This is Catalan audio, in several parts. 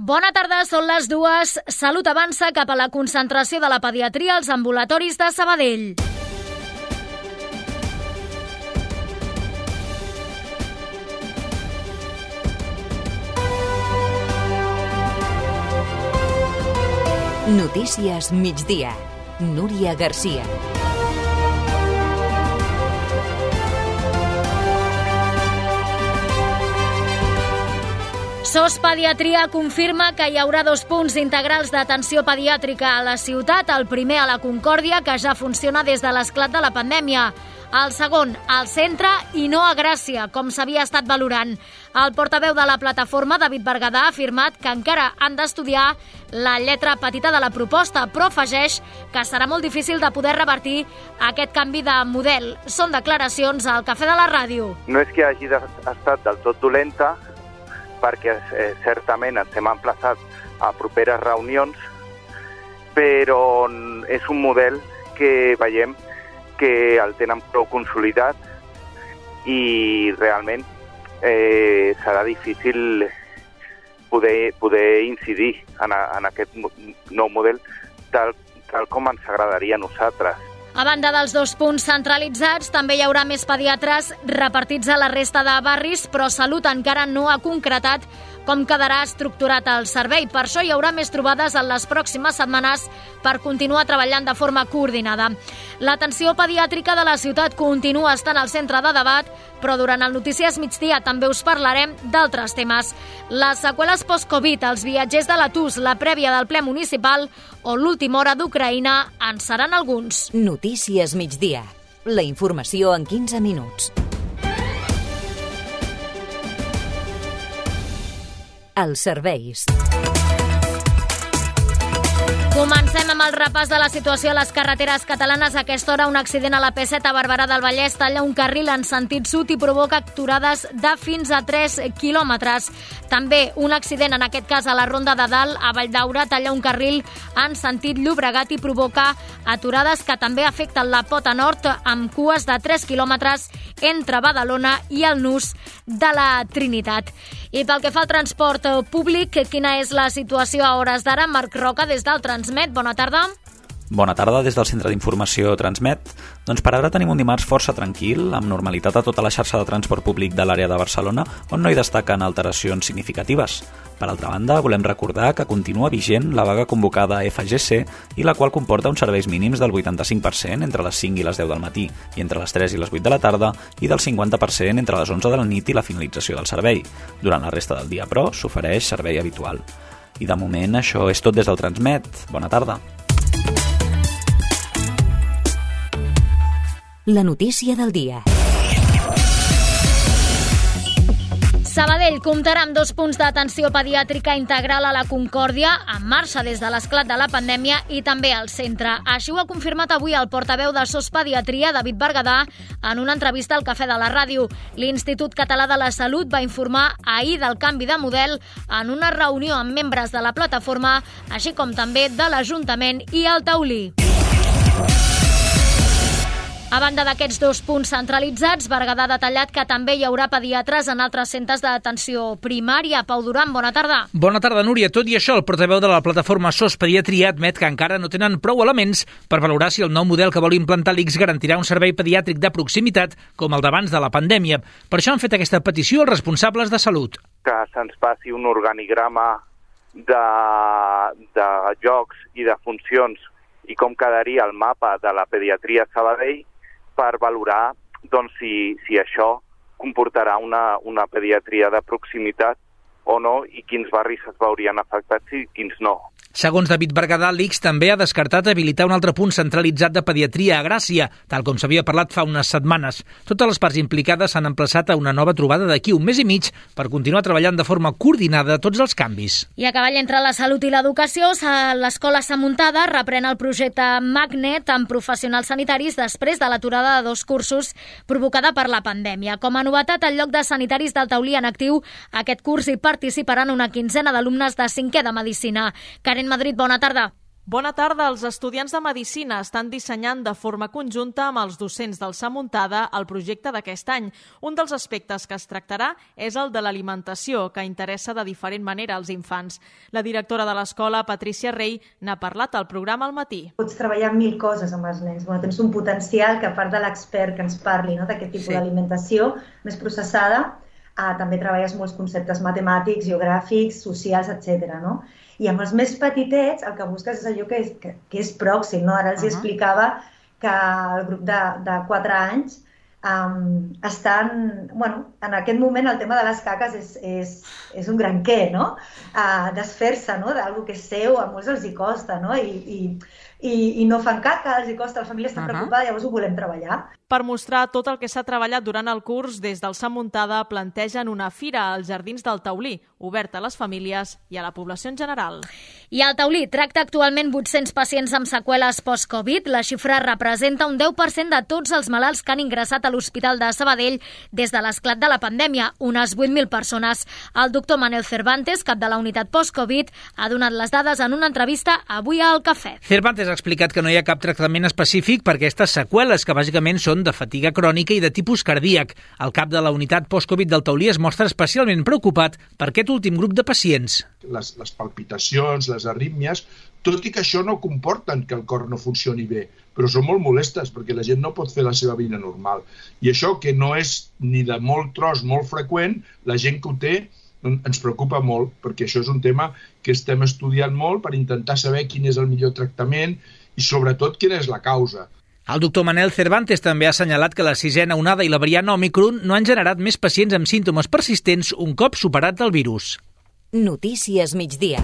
Bona tarda, són les 2. Salut avança cap a la concentració de la pediatria als ambulatoris de Sabadell. Notícies migdia. Núria Garcia. SOS Pediatria confirma que hi haurà 2 punts integrals d'atenció pediàtrica a la ciutat, el primer a la Concòrdia, que ja funciona des de l'esclat de la pandèmia. El segon, al centre i no a Gràcia, com s'havia estat valorant. El portaveu de la plataforma, David Berguedà, ha afirmat que encara han d'estudiar la lletra petita de la proposta, però afegeix que serà molt difícil de poder revertir aquest canvi de model. Són declaracions al Cafè de la Ràdio. No és que hagi estat del tot dolenta, perquè certament ens hem emplaçat a properes reunions, però és un model que veiem que el tenen prou consolidat i realment serà difícil poder incidir en aquest nou model tal com ens agradaria a nosaltres. A banda dels 2 punts centralitzats, també hi haurà més pediatres repartits a la resta de barris, però Salut encara no ha concretat com quedarà estructurat el servei. Per això hi haurà més trobades en les pròximes setmanes per continuar treballant de forma coordinada. L'atenció pediàtrica de la ciutat continua estant al centre de debat, però durant el Notícies Migdia també us parlarem d'altres temes. Les seqüeles post-Covid, els viatgers de l'Atus, la prèvia del ple municipal o l'última hora d'Ucraïna en seran alguns. Notícies migdia. La informació en 15 minuts. Els serveis. Comencem amb el repàs de la situació a les carreteres catalanes. A aquesta hora, un accident a la P7 a Barberà del Vallès talla un carril en sentit sud i provoca aturades de fins a 3 quilòmetres. També un accident, en aquest cas a la Ronda de Dalt, a Valldaura, talla un carril en sentit Llobregat i provoca aturades que també afecten la Pota Nord amb cues de 3 quilòmetres entre Badalona i el Nus de la Trinitat. I pel que fa al transport públic, quina és la situació a hores d'ara? Marc Roca, des del Transmet. Bona tarda. Bona tarda des del Centre d'Informació Transmet. Doncs per ara tenim un dimarts força tranquil, amb normalitat a tota la xarxa de transport públic de l'àrea de Barcelona, on no hi destaquen alteracions significatives. Per altra banda, volem recordar que continua vigent la vaga convocada a FGC i la qual comporta uns serveis mínims del 85% entre les 5 i les 10 del matí i entre les 3 i les 8 de la tarda i del 50% entre les 11 de la nit i la finalització del servei. Durant la resta del dia, però, s'ofereix servei habitual. I de moment això és tot des del Transmet. Bona tarda. La notícia del dia. Sabadell comptarà amb 2 punts d'atenció pediàtrica integral a la Concòrdia, en marxa des de l'esclat de la pandèmia, i també al centre. Així ho ha confirmat avui el portaveu de SOS Pediatria, David Berguedà, en una entrevista al Cafè de la Ràdio. L'Institut Català de la Salut va informar ahir del canvi de model en una reunió amb membres de la plataforma, així com també de l'Ajuntament i el Taulí. A banda d'aquests 2 punts centralitzats, Berguedà ha detallat que també hi haurà pediatres en altres centres d'atenció primària. Pau Duran, bona tarda. Bona tarda, Núria. Tot i això, el portaveu de la plataforma SOS Pediatria admet que encara no tenen prou elements per valorar si el nou model que vol implantar l'ICS garantirà un servei pediàtric de proximitat com el d'abans de la pandèmia. Per això han fet aquesta petició als responsables de salut. Que se'ns passi un organigrama de llocs i de funcions i com quedaria el mapa de la pediatria a Sabadell, per valorar si això comportarà una pediatria de proximitat o no i quins barris es veurien afectats i quins no. Segons David Berguedà, l'ICS també ha descartat habilitar un altre punt centralitzat de pediatria a Gràcia, tal com s'havia parlat fa unes setmanes. Totes les parts implicades s'han emplaçat a una nova trobada d'aquí un mes i mig per continuar treballant de forma coordinada tots els canvis. I a cavall entre la salut i l'educació, l'Escola Samuntada reprèn el projecte Magnet amb professionals sanitaris després de l'aturada de 2 cursos provocada per la pandèmia. Com a novetat, en lloc de sanitaris del Taulí en actiu, aquest curs hi participaran una quinzena d'alumnes de 5è de Medicina. Karen Madrid, bona tarda. Bona tarda. Els estudiants de Medicina estan dissenyant de forma conjunta amb els docents del SA Muntada el projecte d'aquest any. Un dels aspectes que es tractarà és el de l'alimentació, que interessa de diferent manera als infants. La directora de l'escola, Patricia Rey, n'ha parlat al programa al matí. Pots treballar 1000 coses amb els nens. Tens un potencial que, a part de l'expert que ens parli d'aquest tipus d'alimentació més processada, també treballes molts conceptes matemàtics, geogràfics, socials, etc. I amb els més petitets el que busques és allò que és pròxim. Ara els explicava que el grup de 4 anys estan... En aquest moment el tema de les caques és un gran què, desfer-se d'alguna que és seu, a molts els hi costa, i no fan caca, els hi costa, la família està preocupada, llavors ho volem treballar. Per mostrar tot el que s'ha treballat durant el curs, des del SA Muntada plantegen una fira als Jardins del Taulí, oberta a les famílies i a la població en general. I el Taulí tracta actualment 800 pacients amb seqüeles post-Covid. La xifra representa un 10% de tots els malalts que han ingressat a l'Hospital de Sabadell des de l'esclat de la pandèmia, unes 8.000 persones. El doctor Manel Cervantes, cap de la unitat post-Covid, ha donat les dades en una entrevista avui al Cafè. Cervantes ha explicat que no hi ha cap tractament específic per aquestes seqüeles, que bàsicament són de fatiga crònica i de tipus cardíac. El cap de la unitat post-Covid del Taulí es mostra especialment preocupat per aquest últim grup de pacients. Les palpitacions, les arrítmies, tot i que això no comporten que el cor no funcioni bé, però són molt molestes perquè la gent no pot fer la seva vida normal. I això, que no és ni de molt tros, molt freqüent, la gent que ho té ens preocupa molt, perquè això és un tema que estem estudiant molt per intentar saber quin és el millor tractament i sobretot quina és la causa. El doctor Manel Cervantes també ha assenyalat que la 6a onada i la variant Òmicron no han generat més pacients amb símptomes persistents un cop superat el virus. Notícies migdia.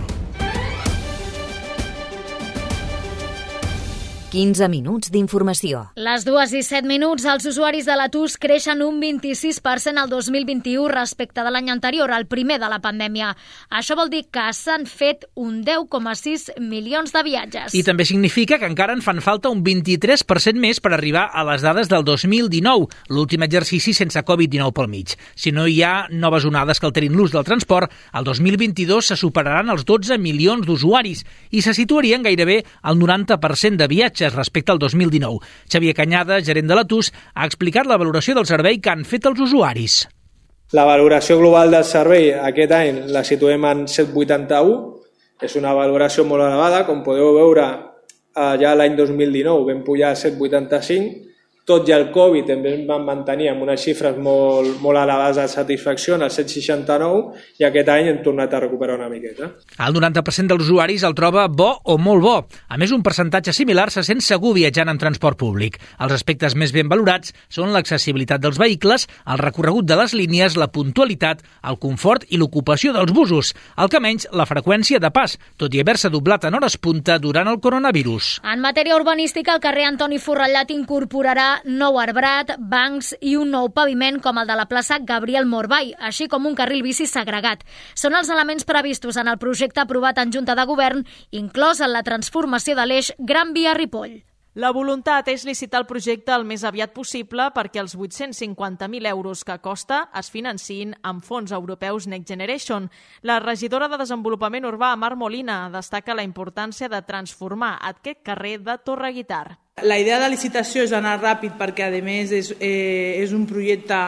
15 minuts d'informació. Les 2:07, els usuaris de la TUS creixen un 26% al 2021 respecte de l'any anterior, el primer de la pandèmia. Això vol dir que s'han fet un 10,6 milions de viatges. I també significa que encara en fan falta un 23% més per arribar a les dades del 2019, l'últim exercici sense Covid-19 pel mig. Si no hi ha noves onades que alterin l'ús del transport, el 2022 se superaran els 12 milions d'usuaris i se situarien gairebé al 90% de viatges respecte al 2019. Xavier Cañada, gerent de la TUS, ha explicat la valoració del servei que han fet els usuaris. La valoració global del servei aquest any la situem en 7,81. És una valoració molt elevada. Com podeu veure, ja l'any 2019 vam pujar a 7,85. Tot i el Covid també vam mantenir amb unes xifres molt elevades de satisfacció en el 7,69 i aquest any hem tornat a recuperar una miqueta. El 90% dels usuaris el troba bo o molt bo. A més, un percentatge similar se sent segur viatjant en transport públic. Els aspectes més ben valorats són l'accessibilitat dels vehicles, el recorregut de les línies, la puntualitat, el confort i l'ocupació dels busos. El que menys, la freqüència de pas, tot i haver-se doblat en hores punta durant el coronavirus. En matèria urbanística, el carrer Antoni Forrellat incorporarà nou arbrat, bancs i un nou paviment com el de la plaça Gabriel Morbay, així com un carril bici segregat. Són els elements previstos en el projecte aprovat en Junta de Govern, inclòs en la transformació de l'eix Gran Via Ripoll. La voluntat és licitar el projecte el més aviat possible perquè els 850.000 euros que costa es financin amb fons europeus Next Generation. La regidora de Desenvolupament Urbà, Mar Molina, destaca la importància de transformar aquest carrer de Torre Guitar. La idea de la licitació és anar ràpid perquè, a més, és un projecte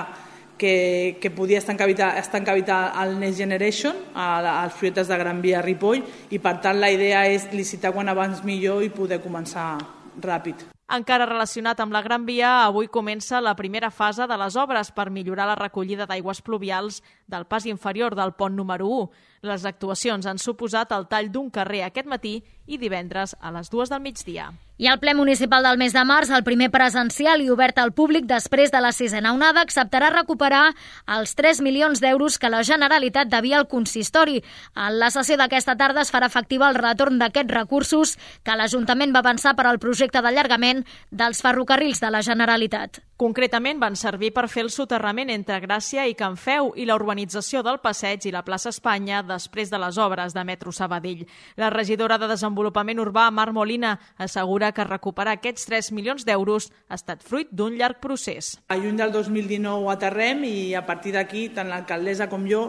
que podia estar encabitat al Next Generation, als projectes de Gran Via Ripoll, i per tant la idea és licitar quan abans millor i poder començar ràpid. Encara relacionat amb la Gran Via, avui comença la primera fase de les obres per millorar la recollida d'aigües pluvials del pas inferior del pont número 1. Les actuacions han suposat el tall d'un carrer aquest matí i divendres a les 2 del migdia. I el ple municipal del mes de març, el primer presencial i obert al públic després de la 6a onada, acceptarà recuperar els 3 milions d'euros que la Generalitat devia al consistori. En la sessió d'aquesta tarda es farà efectiva el retorn d'aquests recursos que l'Ajuntament va avançar per al projecte d'allargament dels ferrocarrils de la Generalitat. Concretament van servir per fer el soterrament entre Gràcia i Can Feu i la urbanització del Passeig i la plaça Espanya després de les obres de Metro Sabadell. La regidora de Desenvolupament Urbà, Mar Molina, assegura que recuperar aquests 3 milions d'euros ha estat fruit d'un llarg procés. A juny del 2019 aterrem i a partir d'aquí tant l'alcaldessa com jo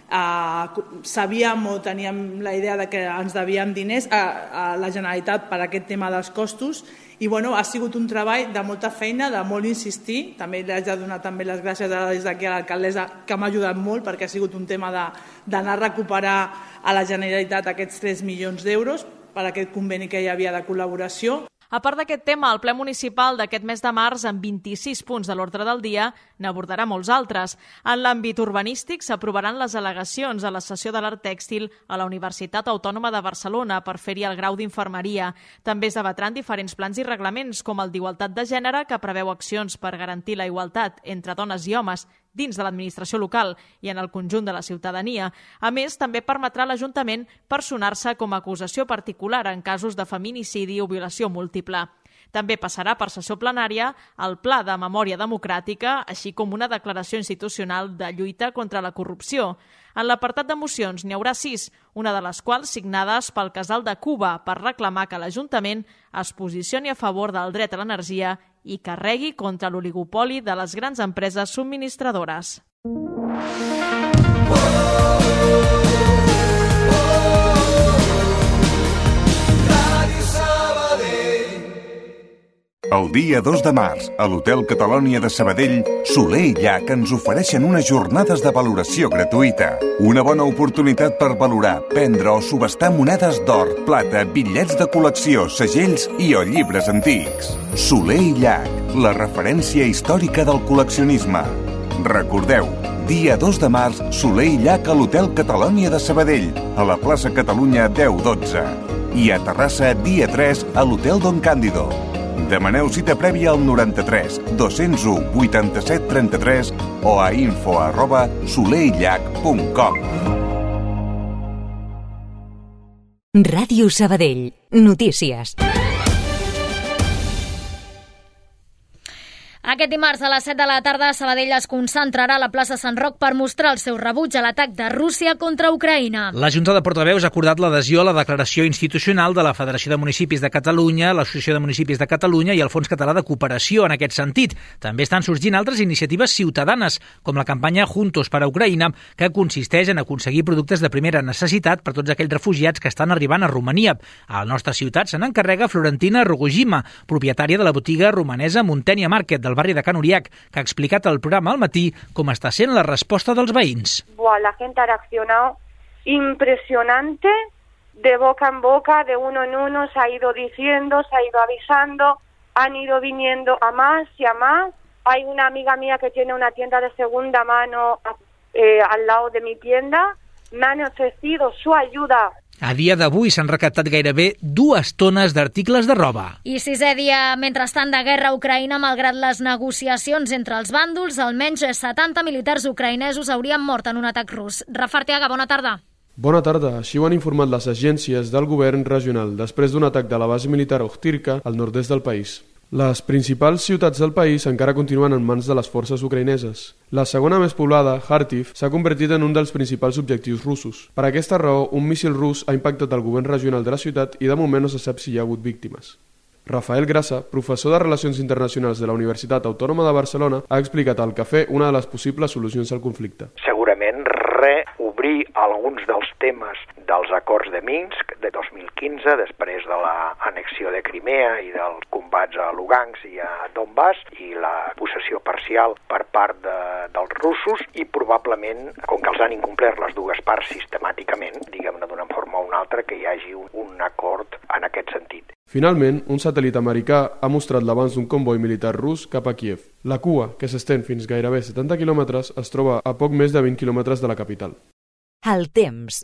sabíem o teníem la idea de que ens devíem diners a la Generalitat per aquest tema dels costos i ha sigut un treball de molta feina, de molt insistir. També li haig de donar també les gràcies des d'aquí a l'alcaldessa, que m'ha ajudat molt perquè ha sigut un tema d'anar a recuperar a la Generalitat aquests 3 milions d'euros per aquest conveni que hi havia de col·laboració. A part d'aquest tema, el ple municipal d'aquest mes de març, amb 26 punts de l'ordre del dia, n'abordarà molts altres. En l'àmbit urbanístic s'aprovaran les al·legacions a la sessió de l'art tèxtil a la Universitat Autònoma de Barcelona per fer-hi el grau d'infermeria. També es debatran diferents plans i reglaments, com el d'igualtat de gènere, que preveu accions per garantir la igualtat entre dones i homes dins de l'administració local i en el conjunt de la ciutadania. A més, també permetrà a l'Ajuntament personar-se com a acusació particular en casos de feminicidi o violació múltiple. També passarà per sessió plenària el Pla de Memòria Democràtica, així com una declaració institucional de lluita contra la corrupció. En l'apartat de mocions n'hi haurà 6, una de les quals signades pel Casal de Cuba per reclamar que l'Ajuntament es posicioni a favor del dret a l'energia i carregui contra l'oligopoli de les grans empreses subministradores. El dia 2 de març, a l'Hotel Catalònia de Sabadell, Soler i Llach ens ofereixen unes jornades de valoració gratuïta. Una bona oportunitat per valorar, prendre o subestar monedes d'or, plata, bitllets de col·lecció, segells i o llibres antics. Soler i Llach, la referència històrica del col·leccionisme. Recordeu, dia 2 de març, Soler i Llach a l'Hotel Catalònia de Sabadell, a la plaça Catalunya 1012. I a Terrassa, dia 3, a l'Hotel Don Cándido. Demaneu cita prèvia al 93 201 87 33 o a info@soleillach.com. Ràdio Sabadell. Notícies. Aquest dimarts a les 7 de la tarda, Sabadell es concentrarà a la plaça Sant Roc per mostrar el seu rebuig a l'atac de Rússia contra Ucraïna. La Junta de Portaveus ha acordat l'adhesió a la declaració institucional de la Federació de Municipis de Catalunya, l'Associació de Municipis de Catalunya i el Fons Català de Cooperació en aquest sentit. També estan sorgint altres iniciatives ciutadanes, com la campanya Juntos para Ucraïna, que consisteix en aconseguir productes de primera necessitat per tots aquells refugiats que estan arribant a Romania. A la nostra ciutat se n'encarrega Florentina Rogojima, propietària de la botiga romanesa Muntenia Market del barri de Can Uriac, que ha explicat al programa al matí com està sent la resposta dels veïns. La gente ha reaccionado impresionante, de boca en boca, de uno en uno, se ha ido diciendo, se ha ido avisando, han ido viniendo a más y a más. Hay una amiga mía que tiene una tienda de segunda mano al lado de mi tienda, me han ofrecido su ayuda. A dia d'avui s'han recaptat gairebé 2 tones d'articles de roba. I 6è dia, mentrestant, de guerra a Ucraïna, malgrat les negociacions entre els bàndols, almenys 70 militars ucraïnesos haurien mort en un atac rus. Rafa Arteaga, bona tarda. Bona tarda. Així ho han informat les agències del govern regional després d'un atac de la base militar Okhtirka al nord-est del país. Les principals ciutats del país encara continuen en mans de les forces ucraïneses. La segona més poblada, Kharkiv, s'ha convertit en un dels principals objectius russos. Per aquesta raó, un míssil rus ha impactat el govern regional de la ciutat i de moment no se sap si hi ha hagut víctimes. Rafael Grassa, professor de Relacions Internacionals de la Universitat Autònoma de Barcelona, ha explicat al Cafè una de les possibles solucions al conflicte. Segurament reobrir alguns dels temes dels acords de Minsk de 2015, després de l'annexió de Crimea i dels combats a Lugansk i a Donbass i la possessió parcial per part dels russos i probablement, com que els han incomplert les dues parts sistemàticament, diguem-ne d'una forma o una altra, que hi hagi un acord en aquest sentit. Finalment, un satèl·lit americà ha mostrat l'avanç d'un comboi militar rus cap a Kiev. La cua, que s'estén fins gairebé 70 quilòmetres, es troba a poc més de 20 quilòmetres de la capital. El temps.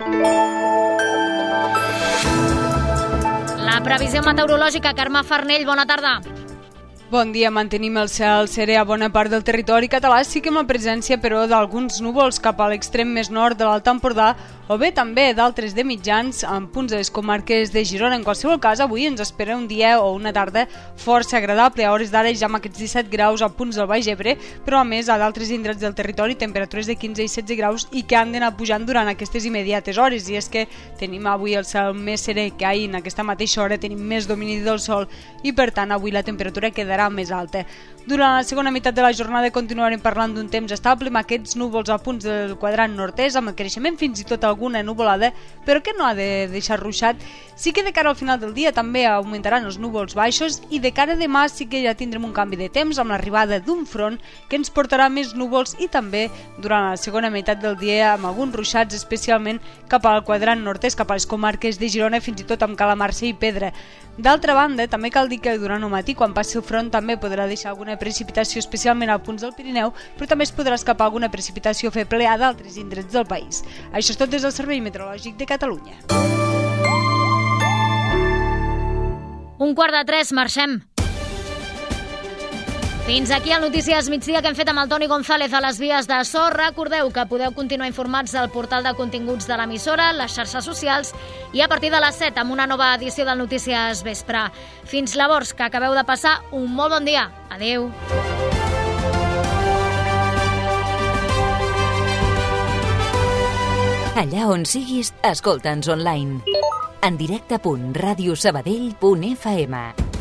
La previsió meteorològica, Carme Farnell, bona tarda. Bon dia, mantenim el cel serè a bona part del territori català, sí que amb la presència, però, d'alguns núvols cap a l'extrem més nord de l'Alt Empordà, o bé també d'altres de mitjans en punts de les comarques de Girona. En qualsevol cas, avui ens espera un dia o una tarda força agradable. A hores d'ara ja amb aquests 17 graus a punts del Baix Ebre, però a més a d'altres indrets del territori temperatures de 15 i 16 graus i que han d'anar pujant durant aquestes immediates hores. I és que tenim avui el cel més serè que ahir, en aquesta mateixa hora tenim més domini del sol i per tant avui la temperatura quedarà més alta. Durant la segona meitat de la jornada continuarem parlant d'un temps estable amb aquests núvols a punts del quadrant nord-est, amb el creixement fins i tot alguna nuvolada, però que no ha de deixar ruixat. Sí que de cara al final del dia també augmentaran els núvols baixos i de cara a demà sí que ja tindrem un canvi de temps amb l'arribada d'un front que ens portarà més núvols i també durant la segona meitat del dia amb alguns ruixats, especialment cap al quadrant nord-est, cap a les comarques de Girona, fins i tot amb Calamarsa i Pedra. D'altra banda, també cal dir que durant el matí, quan passi el front, també podrà deixar alguna precipitació, especialment a punts del Pirineu, però també es podrà escapar alguna precipitació feble a d'altres indrets del país. Això és tot des del Servei Meteorològic de Catalunya. 2:45, marxem. Fins aquí el Notícies Migdia que hem fet amb el Toni González a les vies de so. Recordeu que podeu continuar informats al portal de continguts de l'emissora, les xarxes socials i a partir de les 7 amb una nova edició del Notícies Vespre. Fins llavors, que acabeu de passar un molt bon dia. Adéu. Allà on siguis, escolta'ns online. En directe.radiosabadell.fm